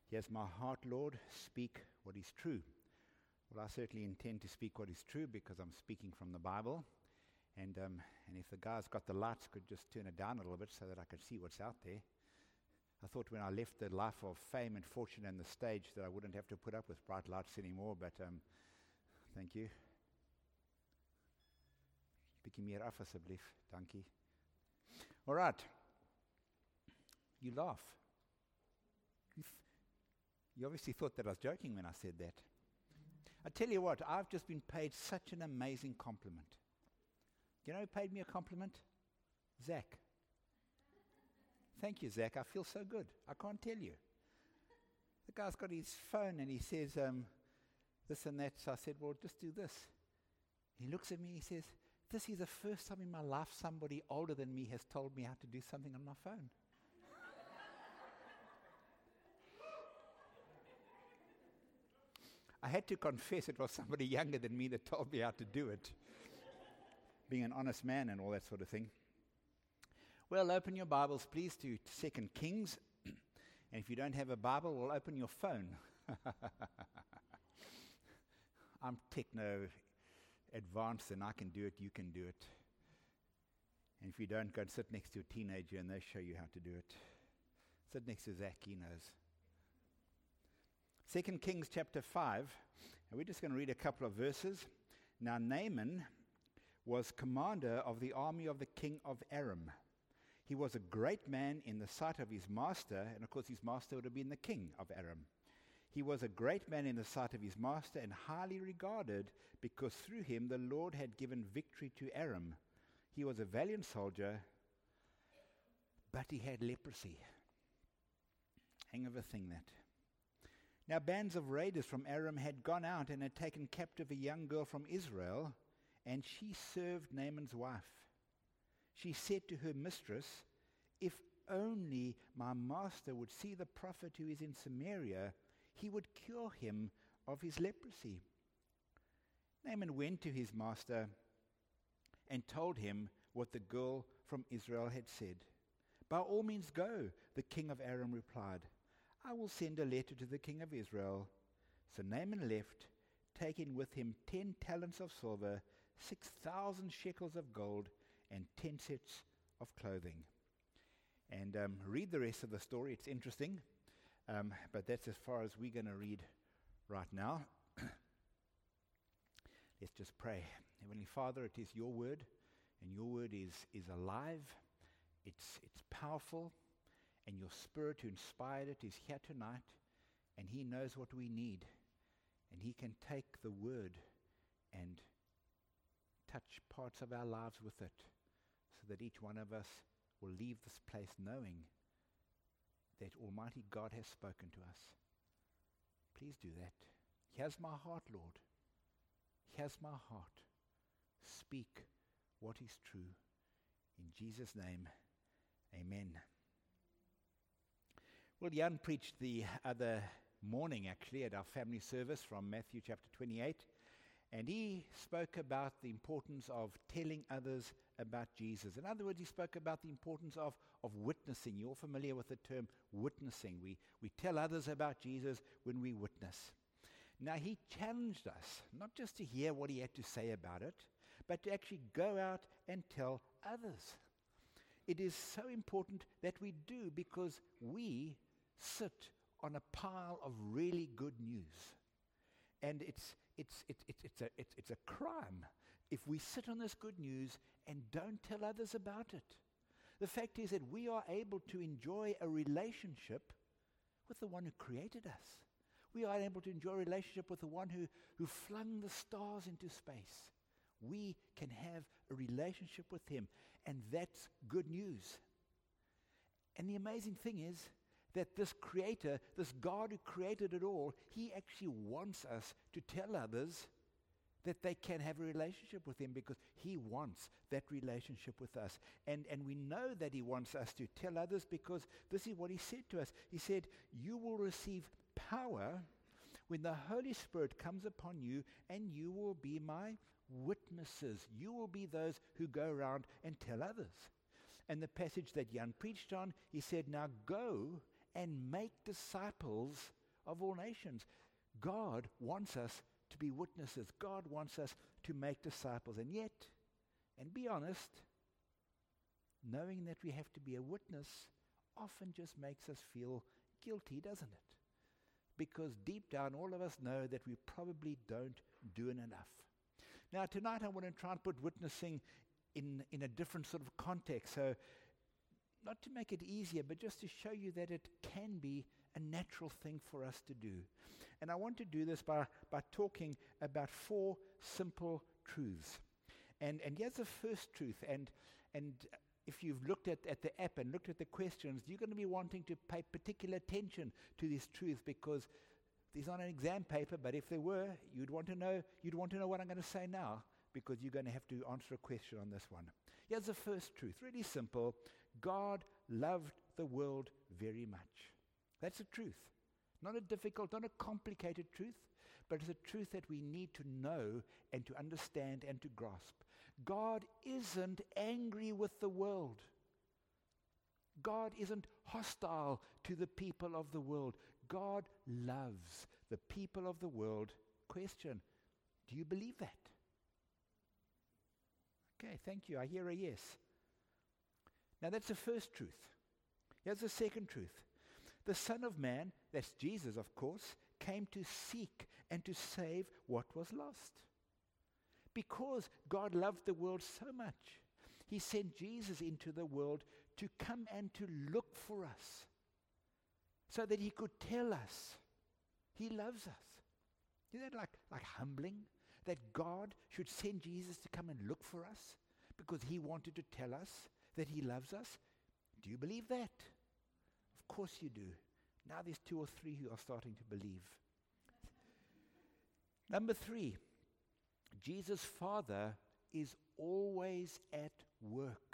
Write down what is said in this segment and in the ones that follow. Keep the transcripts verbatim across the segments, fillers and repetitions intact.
Here's my heart, Lord, speak what is true. Well, I certainly intend to speak what is true because I'm speaking from the Bible. And um, and if the guys got the lights, could just turn it down a little bit so that I could see what's out there. I thought when I left the life of fame and fortune and the stage that I wouldn't have to put up with bright lights anymore, but um, thank you. Bietjie meer af asseblief. Dankie. All right. You laugh. You, th- you obviously thought that I was joking when I said that. I tell you what, I've just been paid such an amazing compliment. You know who paid me a compliment? Zach. Thank you, Zach. I feel so good. I can't tell you. The guy's got his phone and he says um, this and that. So I said, well, just do this. He looks at me, he says, this is the first time in my life somebody older than me has told me how to do something on my phone. I had to confess it was somebody younger than me that told me how to do it. Being an honest man and all that sort of thing. Well, open your Bibles, please, to Second Kings. And if you don't have a Bible, well, open your phone. I'm techno advanced and I can do it, you can do it. And if you don't, go and sit next to a teenager and they show you how to do it. Sit next to Zach, he knows. Second Kings chapter five, and we're just going to read a couple of verses. Now Naaman was commander of the army of the king of Aram. He was a great man in the sight of his master, and of course his master would have been the king of Aram. He was a great man in the sight of his master and highly regarded because through him the Lord had given victory to Aram. He was a valiant soldier, but he had leprosy. Hang of a thing that. Now bands of raiders from Aram had gone out and had taken captive a young girl from Israel, and she served Naaman's wife. She said to her mistress, if only my master would see the prophet who is in Samaria, he would cure him of his leprosy. Naaman went to his master and told him what the girl from Israel had said. By all means go, the king of Aram replied. I will send a letter to the king of Israel. So Naaman left, taking with him ten talents of silver, six thousand shekels of gold, and ten sets of clothing. And um, read the rest of the story. It's interesting. Um, but that's as far as we're going to read right now. Let's just pray. Heavenly Father, it is your word, and your word is, is alive. It's, it's powerful. And your Spirit who inspired it is here tonight, and he knows what we need. And he can take the word and touch parts of our lives with it, so that each one of us will leave this place knowing that Almighty God has spoken to us. Please do that. Here's my heart, Lord. Here's my heart. Speak what is true. In Jesus' name, amen. Well, Jan preached the other morning, actually, at our family service from Matthew chapter twenty-eight. And he spoke about the importance of telling others about Jesus. In other words, he spoke about the importance of, of witnessing. You're familiar with the term witnessing. We, we tell others about Jesus when we witness. Now, he challenged us, not just to hear what he had to say about it, but to actually go out and tell others. It is so important that we do, because we sit on a pile of really good news. And it's it's it, it, it's a it's, it's a crime if we sit on this good news and don't tell others about it. The fact is that we are able to enjoy a relationship with the one who created us. We are able to enjoy a relationship with the one who, who flung the stars into space. We can have a relationship with him, and that's good news. And the amazing thing is that this creator, this God who created it all, he actually wants us to tell others that they can have a relationship with him, because he wants that relationship with us. And, and we know that he wants us to tell others, because this is what he said to us. He said, you will receive power when the Holy Spirit comes upon you, and you will be my witnesses. You will be those who go around and tell others. And the passage that Jan preached on, he said, now go and make disciples of all nations. God wants us to be witnesses. God wants us to make disciples. And yet, and be honest, knowing that we have to be a witness often just makes us feel guilty, doesn't it? Because deep down, all of us know that we probably don't do it enough. Now, tonight I want to try and put witnessing in, in a different sort of context. So, not to make it easier, but just to show you that it can be a natural thing for us to do. And I want to do this by, by talking about four simple truths. And and here's the first truth. And and if you've looked at, at the app and looked at the questions, you're going to be wanting to pay particular attention to this truth, because there's not an exam paper, but if there were, you'd want to know, you'd want to know what I'm going to say now, because you're going to have to answer a question on this one. Here's the first truth, really simple. God loved the world very much. That's a truth. Not a difficult, not a complicated truth, but it's a truth that we need to know and to understand and to grasp. God isn't angry with the world. God isn't hostile to the people of the world. God loves the people of the world. Question, do you believe that? Okay, thank you. I hear a yes. Now that's the first truth. Here's the second truth. The Son of Man, that's Jesus of course, came to seek and to save what was lost. Because God loved the world so much, he sent Jesus into the world to come and to look for us, so that he could tell us he loves us. Isn't that like, like humbling? That God should send Jesus to come and look for us because he wanted to tell us that he loves us? Do you believe that? Of course you do. Now there's two or three who are starting to believe. Number three, Jesus' Father is always at work.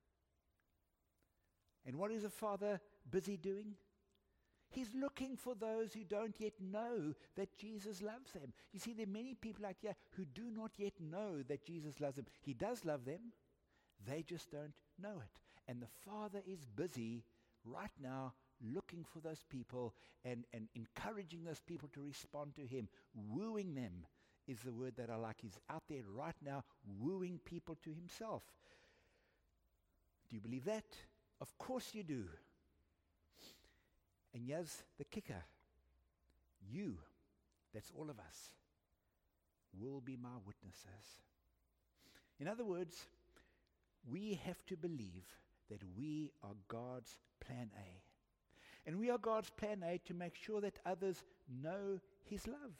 And what is a father busy doing? He's looking for those who don't yet know that Jesus loves them. You see, there are many people out here who do not yet know that Jesus loves them. He does love them. They just don't know it. And the Father is busy right now looking for those people and, and encouraging those people to respond to him. Wooing them is the word that I like. He's out there right now wooing people to himself. Do you believe that? Of course you do. And here's the kicker. You, that's all of us, will be my witnesses. In other words, we have to believe that we are God's plan A. And we are God's plan A to make sure that others know his love.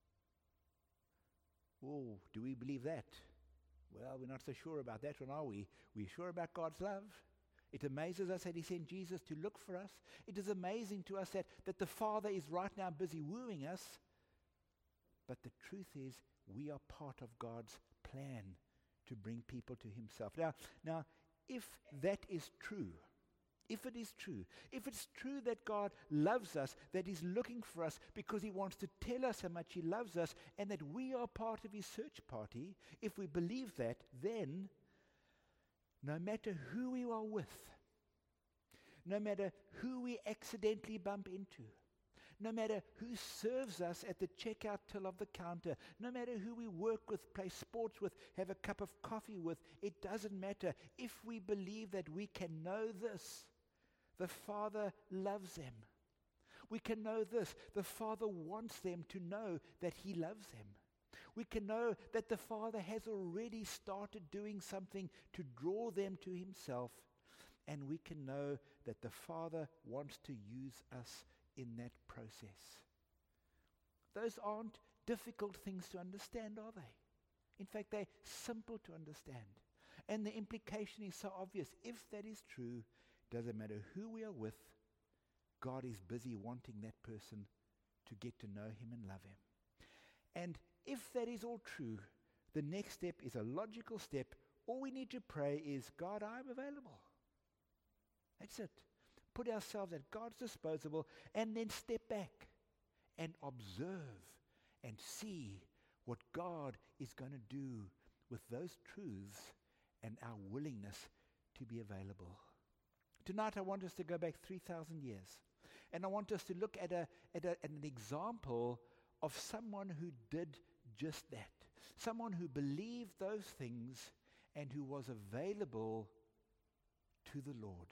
Oh, do we believe that? Well, we're not so sure about that one, are we? We're sure about God's love. It amazes us that he sent Jesus to look for us. It is amazing to us that, that the Father is right now busy wooing us. But the truth is, we are part of God's plan to bring people to himself. Now, now, if that is true, if it is true, if it's true that God loves us, that he's looking for us because he wants to tell us how much he loves us, and that we are part of his search party, if we believe that, then no matter who we are with, no matter who we accidentally bump into, no matter who serves us at the checkout till of the counter, no matter who we work with, play sports with, have a cup of coffee with, it doesn't matter. If we believe that we can know this, the Father loves them. We can know this, the Father wants them to know that he loves them. We can know that the Father has already started doing something to draw them to himself. And we can know that the Father wants to use us in that process. Those aren't difficult things to understand, are they? In fact, they're simple to understand. And the implication is so obvious. If that is true, doesn't matter who we are with, God is busy wanting that person to get to know him and love him. And if that is all true, the next step is a logical step. All we need to pray is, God, I'm available. That's it. Put ourselves at God's disposal and then step back and observe and see what God is going to do with those truths and our willingness to be available. Tonight I want us to go back three thousand years. And I want us to look at, a, at, a, at an example of someone who did just that. Someone who believed those things and who was available to the Lord.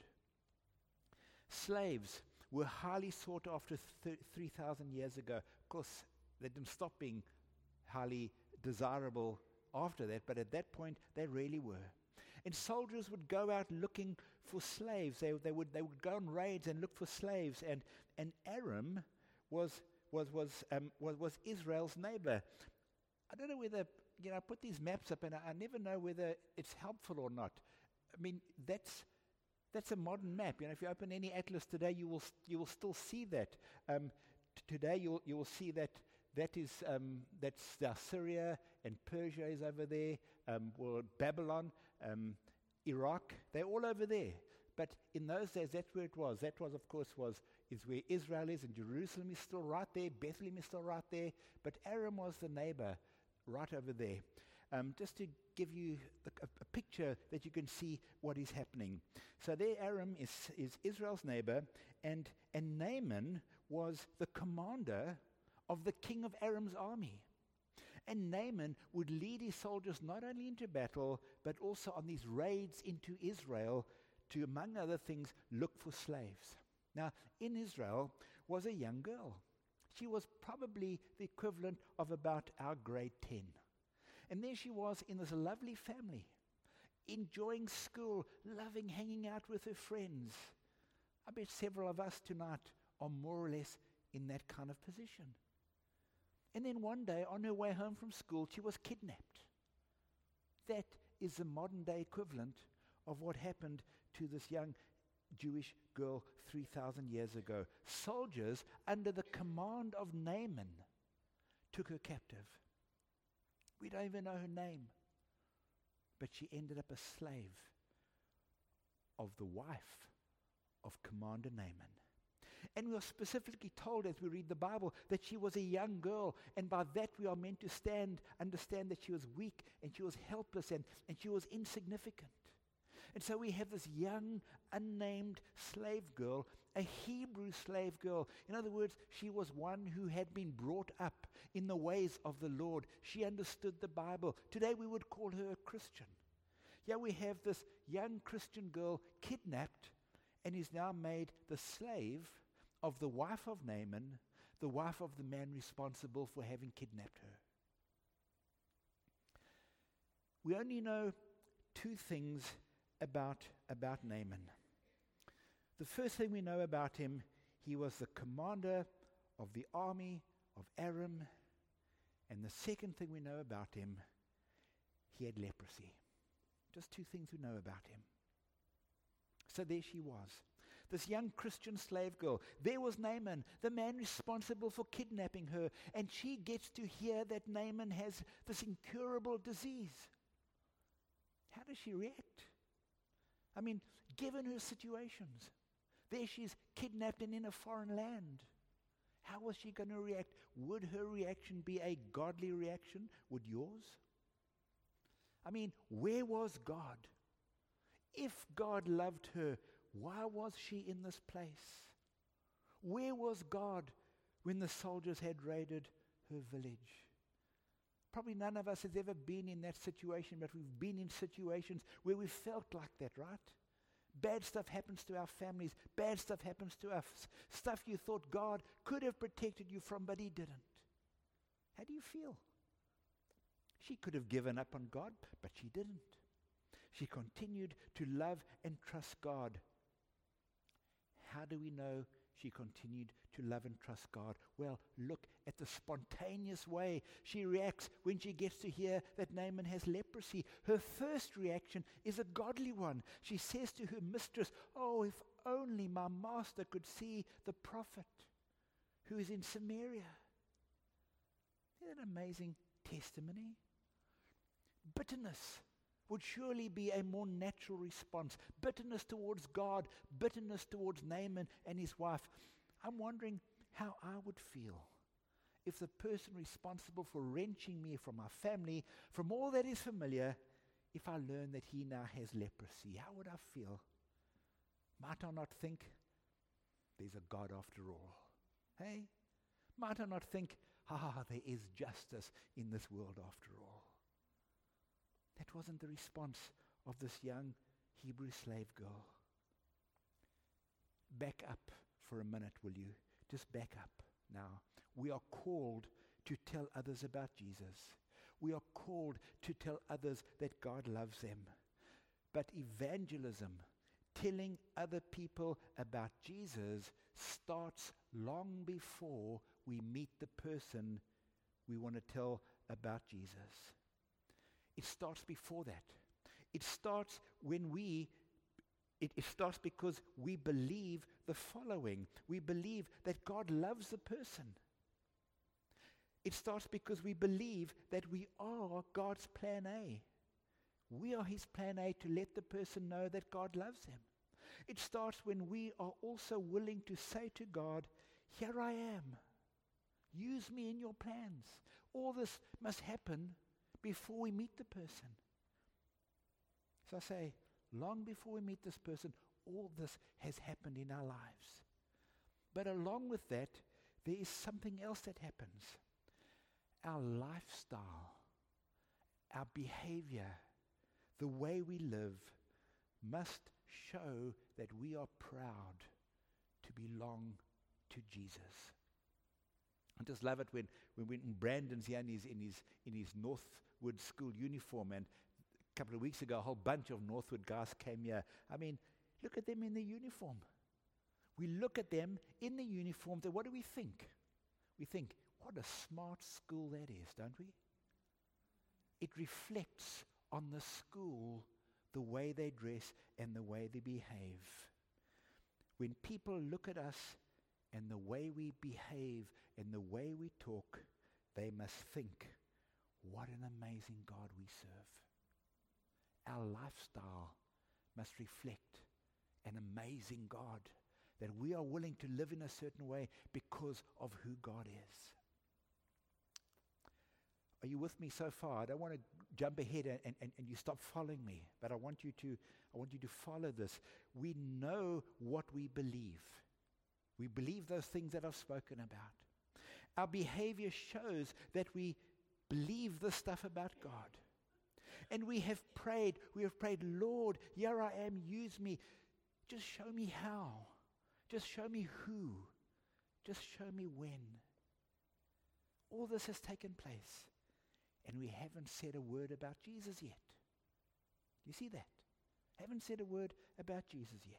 Slaves were highly sought after th- three thousand years ago. Of course, they didn't stop being highly desirable after that, but at that point, they really were. And soldiers would go out looking for slaves. They, they, would, they would go on raids and look for slaves. And, and Aram was, was, was, um, was, was Israel's neighbor. I don't know whether, you know, I put these maps up and I, I never know whether it's helpful or not. I mean, that's that's a modern map. You know, if you open any atlas today, you will you will still see that. Um, t- today, you will you will see that that is um, that's uh, Syria and Persia is over there. Um, well, Babylon, um, Iraq, they're all over there. But in those days, that's where it was. That was, of course, was is where Israel is, and Jerusalem is still right there. Bethlehem is still right there. But Aram was the neighbor right over there. Um, just to give you the, a, a picture that you can see what is happening. So there Aram is, is Israel's neighbor, and, and Naaman was the commander of the king of Aram's army. And Naaman would lead his soldiers not only into battle, but also on these raids into Israel to, among other things, look for slaves. Now, in Israel was a young girl. She was probably the equivalent of about our grade ten. And there she was in this lovely family, enjoying school, loving hanging out with her friends. I bet several of us tonight are more or less in that kind of position. And then one day, on her way home from school, she was kidnapped. That is the modern day equivalent of what happened to this young Jewish girl three thousand years ago. Soldiers, under the command of Naaman, took her captive. We don't even know her name. But she ended up a slave of the wife of Commander Naaman. And we are specifically told as we read the Bible that she was a young girl, and by that we are meant to stand, understand that she was weak and she was helpless and, and she was insignificant. And so we have this young, unnamed slave girl, a Hebrew slave girl. In other words, she was one who had been brought up in the ways of the Lord. She understood the Bible. Today we would call her a Christian. Here we have this young Christian girl kidnapped and is now made the slave of the wife of Naaman, the wife of the man responsible for having kidnapped her. We only know two things about, about Naaman. The first thing we know about him, he was the commander of the army of Aram. And the second thing we know about him, he had leprosy. Just two things we know about him. So there she was, this young Christian slave girl. There was Naaman, the man responsible for kidnapping her, and she gets to hear that Naaman has this incurable disease. How does she react? I mean, given her situations, there she's kidnapped and in a foreign land. How was she going to react? Would her reaction be a godly reaction? Would yours? I mean, where was God? If God loved her, why was she in this place? Where was God when the soldiers had raided her village? Probably none of us has ever been in that situation, but we've been in situations where we felt like that, right? Bad stuff happens to our families. Bad stuff happens to us. Stuff you thought God could have protected you from, but he didn't. How do you feel? She could have given up on God, but she didn't. She continued to love and trust God. How do we know she continued to love and trust God? Well, look at the spontaneous way she reacts when she gets to hear that Naaman has leprosy. Her first reaction is a godly one. She says to her mistress, "Oh, if only my master could see the prophet who is in Samaria." Isn't that an amazing testimony? Bitterness would surely be a more natural response. Bitterness towards God, bitterness towards Naaman and his wife. I'm wondering how I would feel if the person responsible for wrenching me from my family, from all that is familiar, if I learn that he now has leprosy. How would I feel? Might I not think, there's a God after all. Hey? Might I not think, ah, there is justice in this world after all? That wasn't the response of this young Hebrew slave girl. Back up for a minute, will you? Just back up now. We are called to tell others about Jesus. We are called to tell others that God loves them. But evangelism, telling other people about Jesus, starts long before we meet the person we want to tell about Jesus. It starts before that. It starts when we, it, it starts because we believe the following. We believe that God loves the person. It starts because we believe that we are God's plan A. We are his plan A to let the person know that God loves him. It starts when we are also willing to say to God, here I am. Use me in your plans. All this must happen before we meet the person. So I say, long before we meet this person, all this has happened in our lives. But along with that, there is something else that happens. Our lifestyle, our behavior, the way we live must show that we are proud to belong to Jesus. I just love it when, when, when Brandon's here in his, in, his, in his Northwood school uniform, and a couple of weeks ago a whole bunch of Northwood guys came here. I mean, look at them in the uniform. We look at them in the uniform, then what do we think? We think, what a smart school that is, don't we? It reflects on the school, the way they dress and the way they behave. When people look at us and the way we behave and the way we talk, they must think, what an amazing God we serve. Our lifestyle must reflect an amazing God, that we are willing to live in a certain way because of who God is. Are you with me so far? I don't want to jump ahead and, and, and you stop following me, but I want you to I want you to follow this. We know what we believe. We believe those things that I've spoken about. Our behavior shows that we believe this stuff about God. And we have prayed, we have prayed, Lord, here I am, use me. Just show me how. Just show me who. Just show me when. All this has taken place. And we haven't said a word about Jesus yet. Do you see that? Haven't said a word about Jesus yet.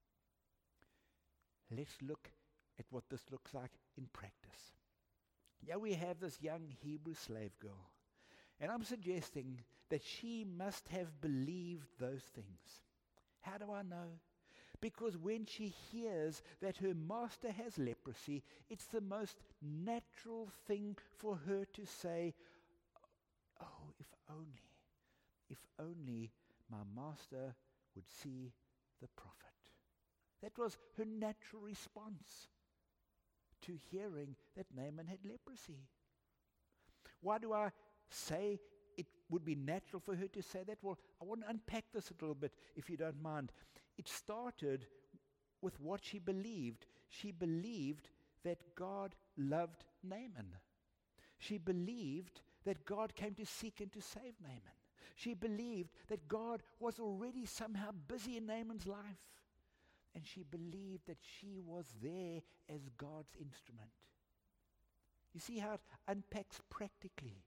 Let's look at what this looks like in practice. Here we have this young Hebrew slave girl. And I'm suggesting that she must have believed those things. How do I know? Because when she hears that her master has leprosy, it's the most natural thing for her to say, oh, if only, if only my master would see the prophet. That was her natural response to hearing that Naaman had leprosy. Why do I say it would be natural for her to say that? Well, I want to unpack this a little bit, if you don't mind. It started with what she believed. She believed that God loved Naaman. She believed that God came to seek and to save Naaman. She believed that God was already somehow busy in Naaman's life. And she believed that she was there as God's instrument. You see how it unpacks practically.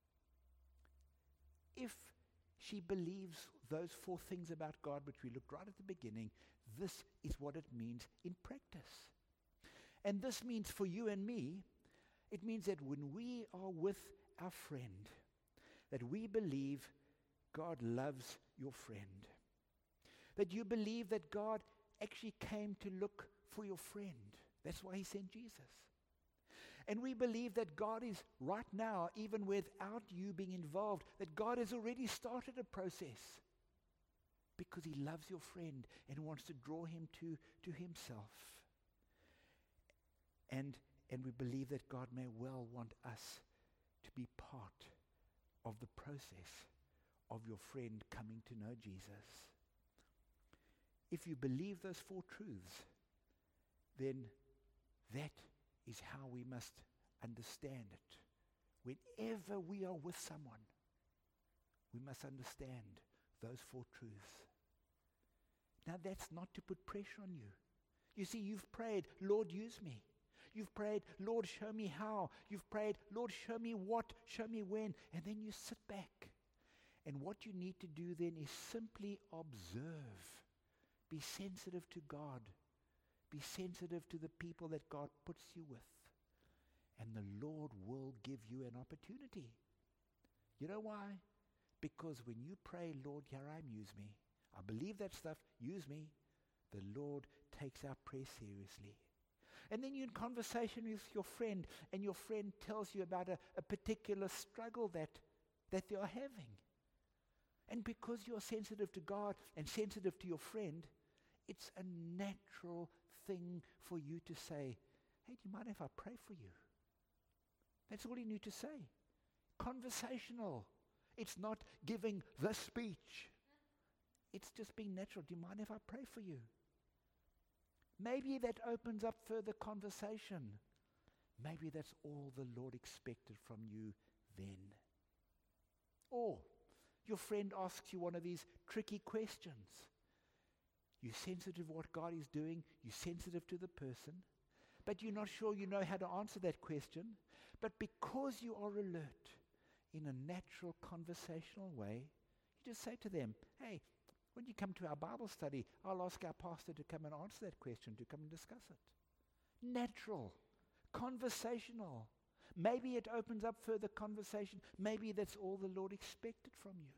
If she believes those four things about God, which we looked right at the beginning, this is what it means in practice. And this means for you and me, it means that when we are with our friend, that we believe God loves your friend. That you believe that God actually came to look for your friend. That's why he sent Jesus. And we believe that God is right now, even without you being involved, that God has already started a process because he loves your friend and wants to draw him to, to himself. And, and we believe that God may well want us to be part of the process of your friend coming to know Jesus. If you believe those four truths, then that is how we must understand it. Whenever we are with someone, we must understand those four truths. Now, that's not to put pressure on you. You see, you've prayed, Lord, use me. You've prayed, Lord, show me how. You've prayed, Lord, show me what, show me when. And then you sit back. And what you need to do then is simply observe. Be sensitive to God. Be sensitive to the people that God puts you with. And the Lord will give you an opportunity. You know why? Because when you pray, Lord, here I am, use me. I believe that stuff, use me. The Lord takes our prayer seriously. And then you're in conversation with your friend, and your friend tells you about a, a particular struggle that, that they are having. And because you're sensitive to God and sensitive to your friend, it's a natural thing for you to say, hey, do you mind if I pray for you? That's all you need to say. Conversational. It's not giving the speech. It's just being natural. Do you mind if I pray for you? Maybe that opens up further conversation. Maybe that's all the Lord expected from you then. Or your friend asks you one of these tricky questions. You're sensitive to what God is doing. You're sensitive to the person. But you're not sure you know how to answer that question. But because you are alert in a natural conversational way, you just say to them, hey, when you come to our Bible study, I'll ask our pastor to come and answer that question, to come and discuss it. Natural, conversational. Maybe it opens up further conversation. Maybe that's all the Lord expected from you.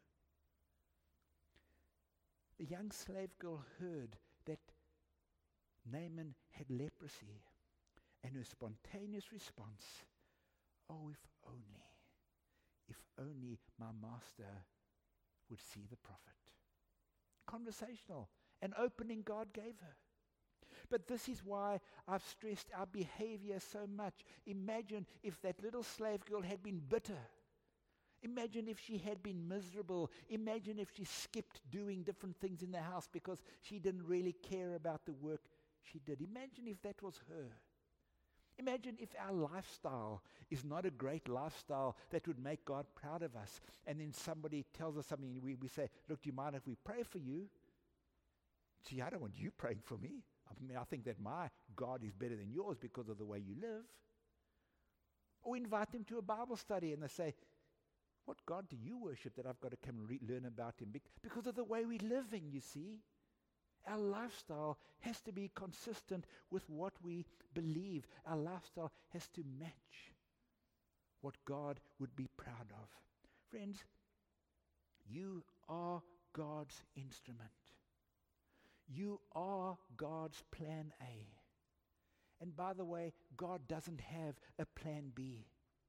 The young slave girl heard that Naaman had leprosy, and her spontaneous response, oh, if only, if only my master would see the prophet. Conversational, an opening God gave her. But this is why I've stressed our behavior so much. Imagine if that little slave girl had been bitter. Imagine if she had been miserable. Imagine if she skipped doing different things in the house because she didn't really care about the work she did. Imagine if that was her. Imagine if our lifestyle is not a great lifestyle that would make God proud of us, and then somebody tells us something, and we, we say, look, do you mind if we pray for you? Gee, I don't want you praying for me. I mean, I think that my God is better than yours because of the way you live. Or invite them to a Bible study, and they say, what God do you worship that I've got to come and re- learn about him? Be- because of the way we're living, you see. Our lifestyle has to be consistent with what we believe. Our lifestyle has to match what God would be proud of. Friends, you are God's instrument. You are God's plan A. And by the way, God doesn't have a plan B.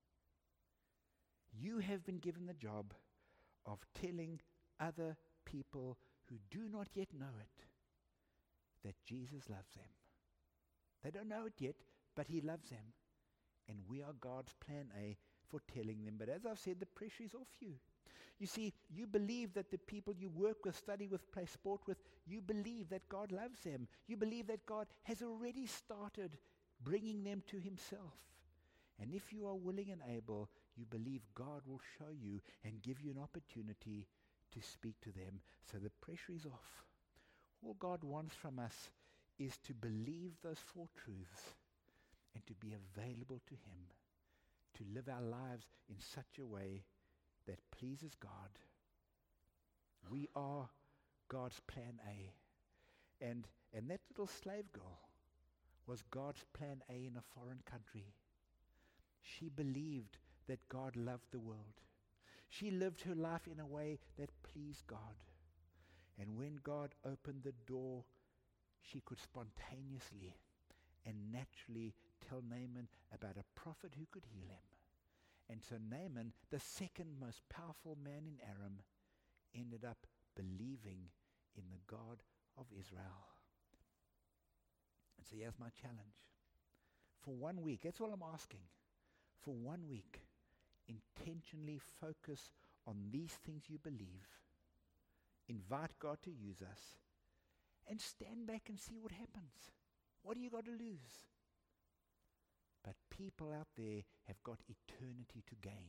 You have been given the job of telling other people who do not yet know it that Jesus loves them. They don't know it yet, but he loves them. And we are God's plan A for telling them. But as I've said, the pressure is off you. You see, you believe that the people you work with, study with, play sport with, you believe that God loves them. You believe that God has already started bringing them to himself. And if you are willing and able, you believe God will show you and give you an opportunity to speak to them. So the pressure is off. All God wants from us is to believe those four truths and to be available to him, to live our lives in such a way that pleases God. We are God's plan A. And, and that little slave girl was God's plan A in a foreign country. She believed that God loved the world. She lived her life in a way that pleased God. And when God opened the door, she could spontaneously and naturally tell Naaman about a prophet who could heal him. And so Naaman, the second most powerful man in Aram, ended up believing in the God of Israel. And so here's my challenge. For one week, that's all I'm asking. For one week, intentionally focus on these things you believe. Invite God to use us. And stand back and see what happens. What do you got to lose? But people out there have got eternity to gain.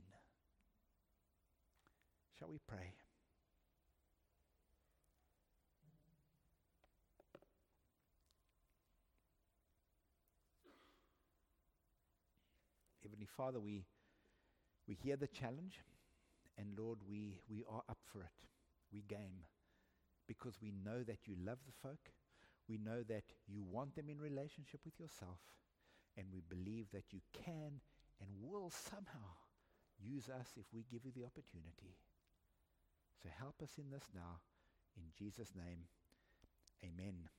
Shall we pray? Heavenly Father, we we hear the challenge, and Lord, we, we are up for it. We game, because we know that you love the folk. We know that you want them in relationship with yourself, and we believe that you can and will somehow use us if we give you the opportunity. So help us in this now. In Jesus' name, amen.